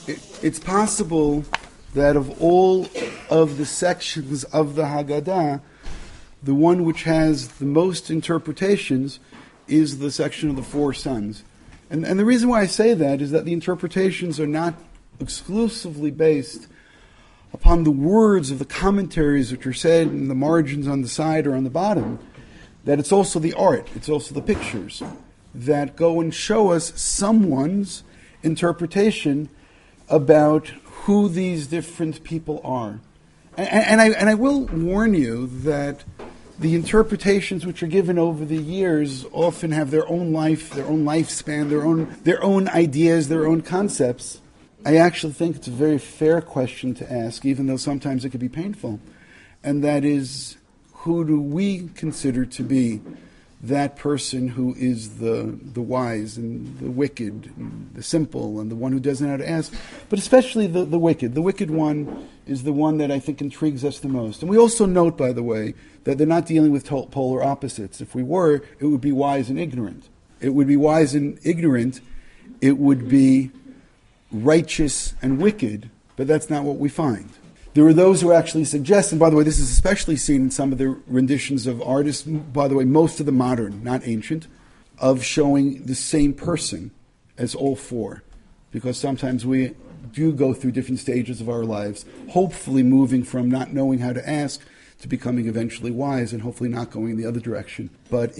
it's possible that of all of the sections of the Haggadah, the one which has the most interpretations is the section of the four sons. And the reason why I say that is that the interpretations are not exclusively based upon the words of the commentaries which are said in the margins on the side or on the bottom, that it's also the art, it's also the pictures that go and show us someone's interpretation about who these different people are. And I will warn you that the interpretations which are given over the years often have their own life, their own lifespan, their own ideas, their own concepts. I actually think it's a very fair question to ask, even though sometimes it can be painful. And that is, who do we consider to be that person who is the wise and the wicked, and the simple, and the one who doesn't know how to ask, but especially the wicked. The wicked one is the one that I think intrigues us the most. And we also note, by the way, that they're not dealing with polar opposites. If we were, it would be wise and ignorant. It would be wise and ignorant. It would be righteous and wicked, but that's not what we find. There are those who actually suggest, and by the way, this is especially seen in some of the renditions of artists, by the way, most of the modern, not ancient, of showing the same person as all four. Because sometimes we do go through different stages of our lives, hopefully moving from not knowing how to ask to becoming eventually wise, and hopefully not going in the other direction. But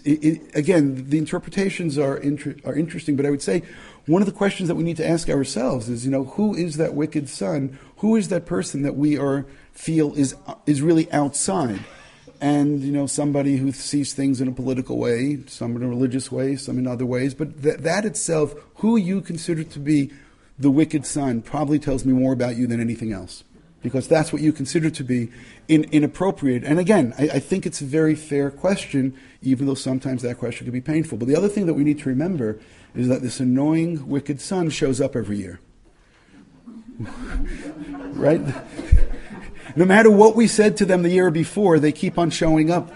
again, the interpretations are interesting, but I would say one of the questions that we need to ask ourselves is, who is that wicked son? Who is that person that we feel is really outside? And, somebody who sees things in a political way, some in a religious way, some in other ways. But that itself, who you consider to be the wicked son, probably tells me more about you than anything else. Because that's what you consider to be inappropriate. And again, I think it's a very fair question, even though sometimes that question can be painful. But the other thing that we need to remember is that this annoying, wicked son shows up every year. Right? No matter what we said to them the year before, they keep on showing up.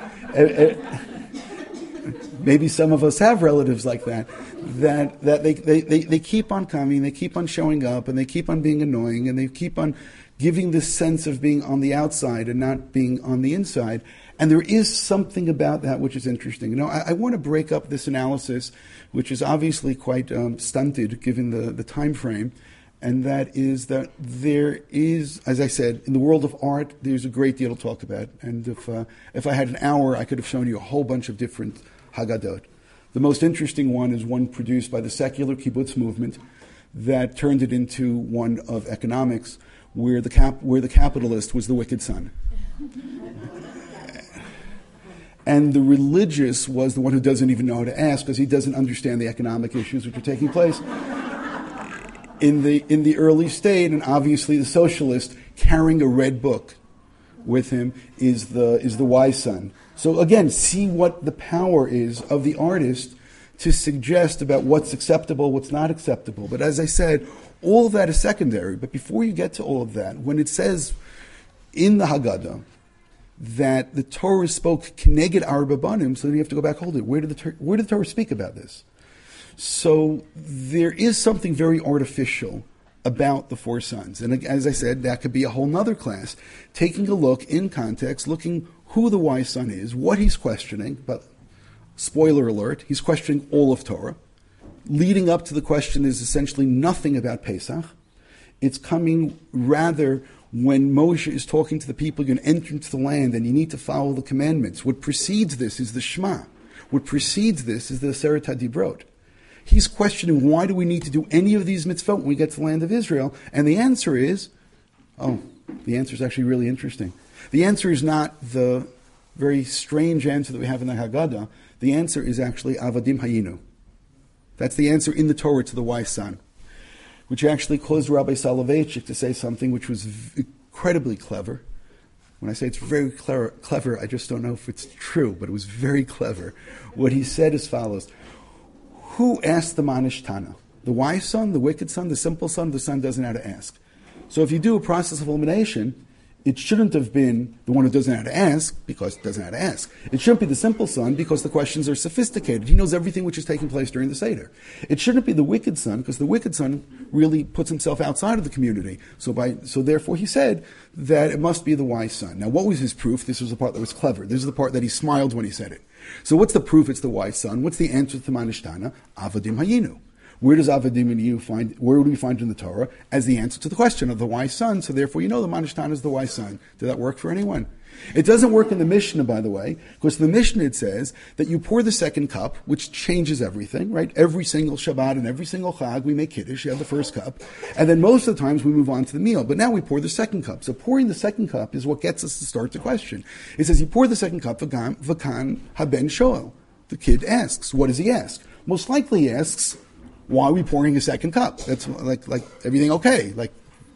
Maybe some of us have relatives like that they keep on coming, they keep on showing up, and they keep on being annoying, and they keep on giving this sense of being on the outside and not being on the inside. And there is something about that which is interesting. I want to break up this analysis, which is obviously quite stunted given the time frame, and that is that there is, as I said, in the world of art, there's a great deal to talk about. And if I had an hour, I could have shown you a whole bunch of different Haggadot. The most interesting one is one produced by the secular kibbutz movement that turned it into one of economics, where the capitalist was the wicked son. And the religious was the one who doesn't even know how to ask because he doesn't understand the economic issues which are taking place in the early state. And obviously the socialist carrying a red book with him is the wise son. So again, see what the power is of the artist to suggest about what's acceptable, what's not acceptable. But as I said, all of that is secondary. But before you get to all of that, when it says in the Haggadah that the Torah spoke Keneged Arba Banim, so then you have to go back, hold it. Where did the Torah speak about this? So there is something very artificial about the four sons. And as I said, that could be a whole nother class. Taking a look in context, looking who the wise son is, what he's questioning, but spoiler alert, he's questioning all of Torah. Leading up to the question is essentially nothing about Pesach. It's coming rather when Moshe is talking to the people, you're going to enter into the land and you need to follow the commandments. What precedes this is the Shema. What precedes this is the Aseret HaDibrot. He's questioning, why do we need to do any of these mitzvot when we get to the land of Israel? And the answer is, the answer is actually really interesting. The answer is not the very strange answer that we have in the Haggadah. The answer is actually Avadim Hayinu. That's the answer in the Torah to the wise son, which actually caused Rabbi Soloveitchik to say something which was incredibly clever. When I say it's very clever, I just don't know if it's true, but it was very clever. What he said as follows: who asked the Manish Tana? The wise son, the wicked son, the simple son, the son doesn't know how to ask. So if you do a process of elimination, It shouldn't have been the one who doesn't know how to ask, because he doesn't know how to ask. It shouldn't be the simple son, because the questions are sophisticated. He knows everything which is taking place during the Seder. It shouldn't be the wicked son, because the wicked son really puts himself outside of the community. So therefore he said that it must be the wise son. Now what was his proof? This was the part that was clever. This is the part that he smiled when he said it. So what's the proof it's the wise son? What's the answer to Manishtana? Avadim hayinu. Where does Avadim and you find? Where do we find in the Torah as the answer to the question of the wise son? So therefore, the Manishtana is the wise son. Did that work for anyone? It doesn't work in the Mishnah, by the way, because in the Mishnah it says that you pour the second cup, which changes everything, right? Every single Shabbat and every single Chag, we make Kiddush, you have the first cup, and then most of the times we move on to the meal. But now we pour the second cup. So pouring the second cup is what gets us to start the question. It says you pour the second cup, V'kan haben shoel. The kid asks. What does he ask? Most likely he asks, why are we pouring a second cup? That's like everything okay? Like,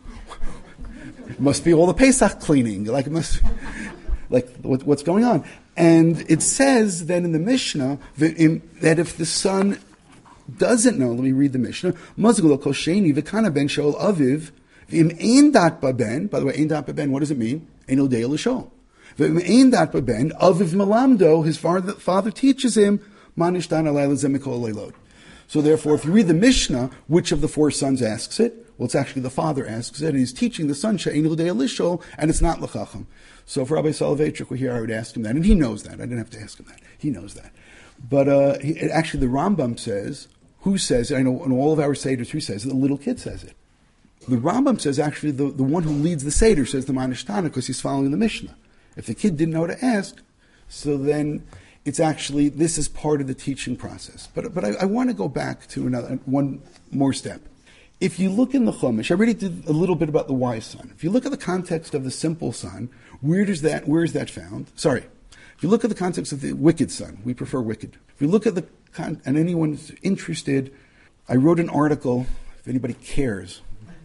it must be all the Pesach cleaning. Like, it must, like, what's going on? And it says then in the Mishnah that if the son doesn't know, let me read the Mishnah. Mazgul kosheni v'kana ben shol aviv v'im ein dat baben. By the way, ein dat baben, what does it mean? Ein odei l'shol. V'im ein dat baben aviv malamdo. His father teaches him manishtan alayla zemikol leilod. So therefore, if you read the Mishnah, which of the four sons asks it? Well, it's actually the father asks it, and he's teaching the son, She'enu l'dei lishol, and it's not l'chacham. So for Rabbi Soloveitchik here, I would ask him that, and he knows that. I didn't have to ask him that. He knows that. But actually, the Rambam says, who says, I know in all of our Seders, who says it? The little kid says it. The Rambam says, actually, the one who leads the Seder says the Manishtana, because he's following the Mishnah. If the kid didn't know to ask, so then it's actually, this is part of the teaching process. But I want to go back to one more step. If you look in the Chumash, I already did a little bit about the wise son. If you look at the context of the simple son, where is that found? Sorry. If you look at the context of the wicked son, we prefer wicked. If you look at and anyone's interested, I wrote an article, if anybody cares.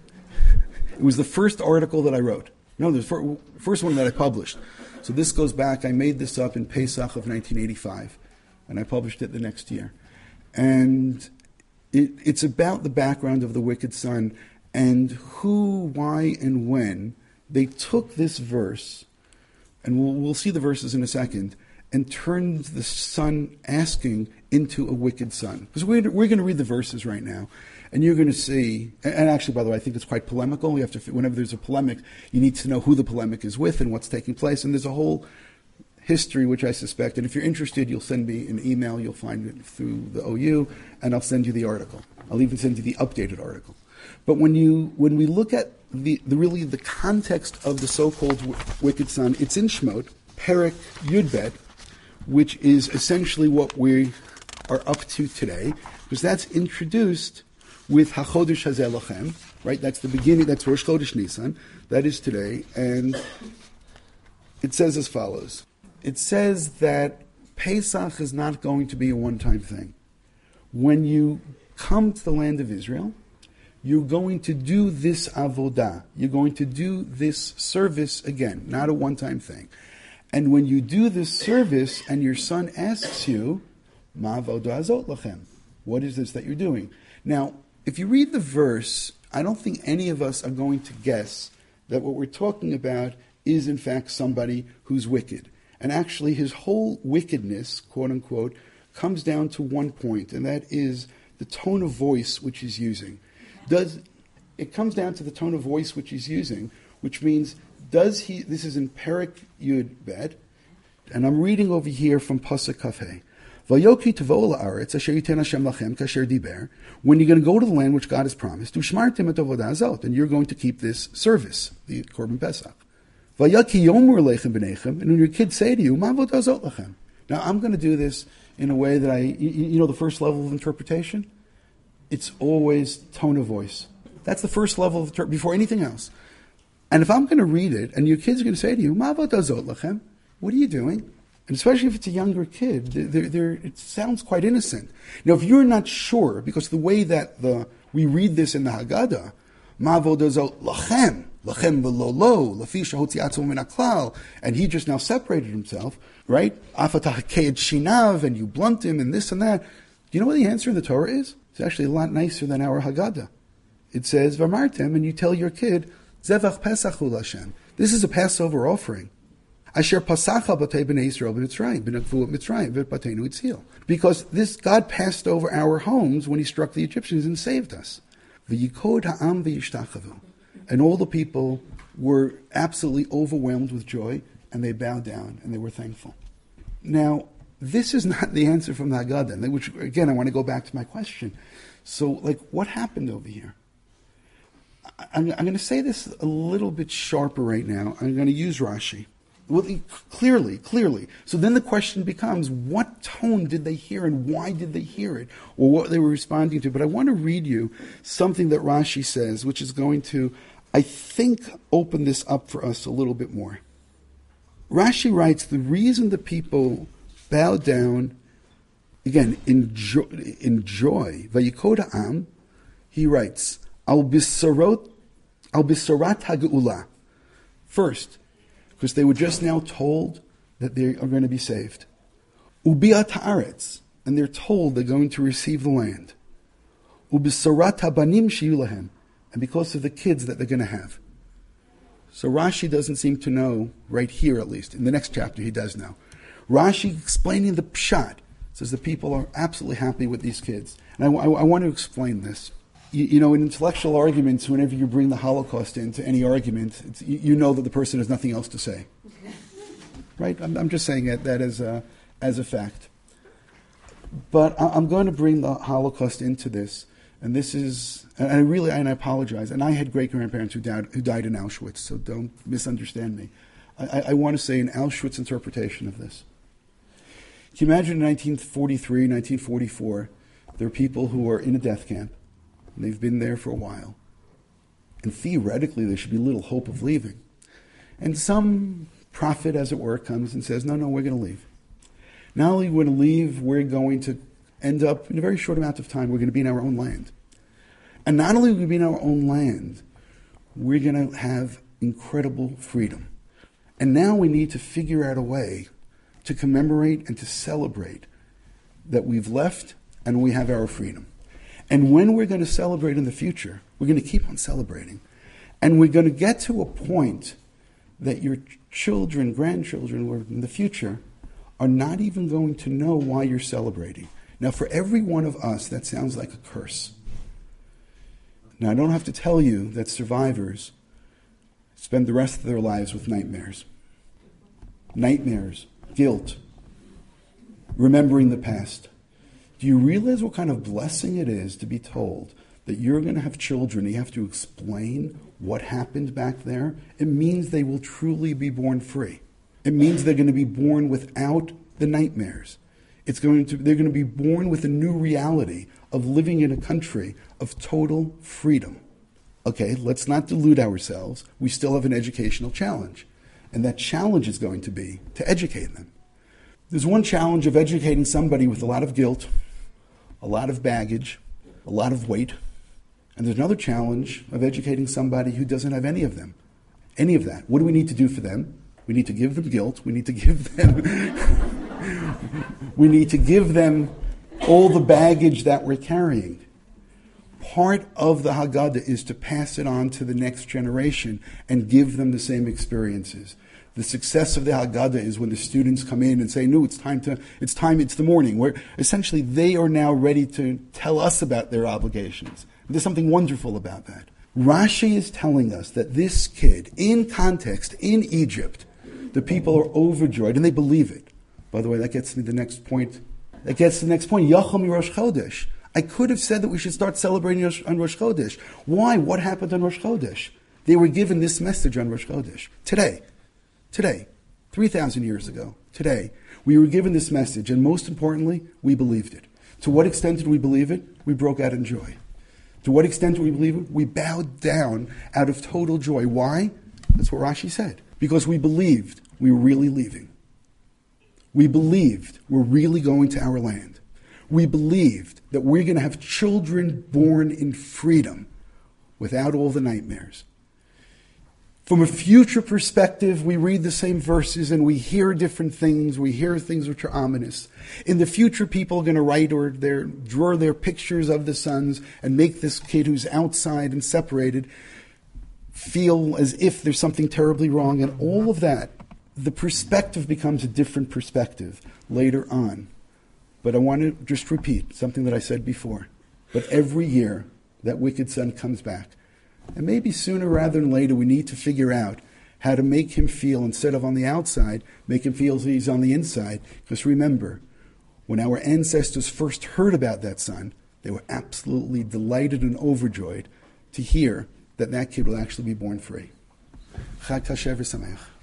It was the first article that I wrote. No, the first one that I published. So this goes back, I made this up in Pesach of 1985, and I published it the next year. And it's about the background of the wicked son and who, why, and when they took this verse, and we'll see the verses in a second, and turned the son asking into a wicked son. Because we're going to read the verses right now, and you're going to see, and actually, by the way, I think it's quite polemical. You have to, whenever there's a polemic, you need to know who the polemic is with and what's taking place. And there's a whole history, which I suspect, and if you're interested, you'll send me an email. You'll find it through the OU, and I'll send you the article. I'll even send you the updated article. But when we look at the context of the so-called wicked son, it's in Shemot, Perek Yudbet, which is essentially what we are up to today, because that's introduced with HaChodesh Hazeh Lachem, right? That's the beginning, that's Rosh Chodesh Nisan, that is today, and it says as follows. It says that Pesach is not going to be a one-time thing. When you come to the land of Israel, you're going to do this avodah. You're going to do this service again, not a one-time thing. And when you do this service and your son asks you, Ma avodah azot lachem, what is this that you're doing? Now, if you read the verse, I don't think any of us are going to guess that what we're talking about is in fact somebody who's wicked. And actually his whole wickedness, quote unquote, comes down to one point, and that is the tone of voice which he's using. It comes down to the tone of voice which he's using, which means, this is in Perek Yud Bet, and I'm reading over here from Pasuk Kafeh. When you're going to go to the land which God has promised, and you're going to keep this service, the Korban Pesach. And when your kids say to you, now I'm going to do this in a way that you know the first level of interpretation? It's always tone of voice. That's the first level of before anything else. And if I'm going to read it, and your kids are going to say to you, what are you doing? And especially if it's a younger kid, it sounds quite innocent. Now, if you're not sure, because the way that we read this in the Haggadah, lachem v'lo lafi shehotziatzon min haklal, and he just now separated himself, right? Afatach ke'ed shinav, and you blunt him, and this and that. Do you know what the answer in the Torah is? It's actually a lot nicer than our Haggadah. It says, V'amartem, and you tell your kid, Zevach Pesach hu Hashem. This is a Passover offering. Asher pasacha b'tei b'nei Yisrael b'Mitzrayim, b'nekvu Mitzrayim, v'pateinu itzil. Because this God passed over our homes when he struck the Egyptians and saved us. V'yikod ha'am v'yishtachavu. And all the people were absolutely overwhelmed with joy, and they bowed down, and they were thankful. Now, this is not the answer from the Haggadah, which, again, I want to go back to my question. So, what happened over here? I'm going to say this a little bit sharper right now. I'm going to use Rashi. Well, clearly. So then the question becomes, what tone did they hear and why did they hear it? Or what they were responding to. But I want to read you something that Rashi says, which is going to, I think, open this up for us a little bit more. Rashi writes, the reason the people bowed down, again, in joy, Vayikod ha'am, he writes, Al bisarat ha'geula. First, because they were just now told that they are going to be saved. Ubiat ha'aretz, and they're told they're going to receive the land. Ubisarat ha'banim shiyu lahem, and because of the kids that they're going to have. So Rashi doesn't seem to know, right here at least. In the next chapter he does know. Rashi, explaining the pshat, says the people are absolutely happy with these kids. And I want to explain this. In intellectual arguments, whenever you bring the Holocaust into any argument, you know that the person has nothing else to say. Right? I'm just saying that as a fact. But I'm going to bring the Holocaust into this. And this is, and I apologize. And I had great-grandparents who died in Auschwitz, so don't misunderstand me. I want to say an Auschwitz interpretation of this. Can you imagine in 1943, 1944, there are people who are in a death camp. They've been there for a while. And theoretically, there should be little hope of leaving. And some prophet, as it were, comes and says, no, we're going to leave. Not only we're going to leave, we're going to end up, in a very short amount of time, we're going to be in our own land. And not only are we going to be in our own land, we're going to have incredible freedom. And now we need to figure out a way to commemorate and to celebrate that we've left and we have our freedom. And when we're going to celebrate in the future, we're going to keep on celebrating. And we're going to get to a point that your children, grandchildren, or in the future, are not even going to know why you're celebrating. Now, for every one of us, that sounds like a curse. Now, I don't have to tell you that survivors spend the rest of their lives with nightmares. Nightmares, guilt, remembering the past. Do you realize what kind of blessing it is to be told that you're going to have children and you have to explain what happened back there? It means they will truly be born free. It means they're going to be born without the nightmares. They're going to be born with a new reality of living in a country of total freedom. Okay, let's not delude ourselves. We still have an educational challenge. And that challenge is going to be to educate them. There's one challenge of educating somebody with a lot of guilt, a lot of baggage, a lot of weight. And there's another challenge of educating somebody who doesn't have any of them. Any of that. What do we need to do for them? We need to give them guilt. We need to give them all the baggage that we're carrying. Part of the Haggadah is to pass it on to the next generation and give them the same experiences. The success of the Haggadah is when the students come in and say, no, it's the morning, where essentially they are now ready to tell us about their obligations. And there's something wonderful about that. Rashi is telling us that this kid, in context, in Egypt, the people are overjoyed and they believe it. By the way, that gets me to the next point. Yachal mi Rosh Chodesh. I could have said that we should start celebrating on Rosh Chodesh. Why? What happened on Rosh Chodesh? They were given this message on Rosh Chodesh. Today, 3,000 years ago, today, we were given this message, and most importantly, we believed it. To what extent did we believe it? We broke out in joy. To what extent did we believe it? We bowed down out of total joy. Why? That's what Rashi said. Because we believed we were really leaving. We believed we're really going to our land. We believed that we're going to have children born in freedom without all the nightmares. From a future perspective, we read the same verses and we hear different things. We hear things which are ominous. In the future, people are going to write or draw their pictures of the sons and make this kid who's outside and separated feel as if there's something terribly wrong, and all of that, the perspective becomes a different perspective later on. But I want to just repeat something that I said before. But every year, that wicked son comes back. And maybe sooner rather than later, we need to figure out how to make him feel, instead of on the outside, make him feel as he's on the inside. Because remember, when our ancestors first heard about that son, they were absolutely delighted and overjoyed to hear that that kid will actually be born free. Chag Kasher v'Sameach.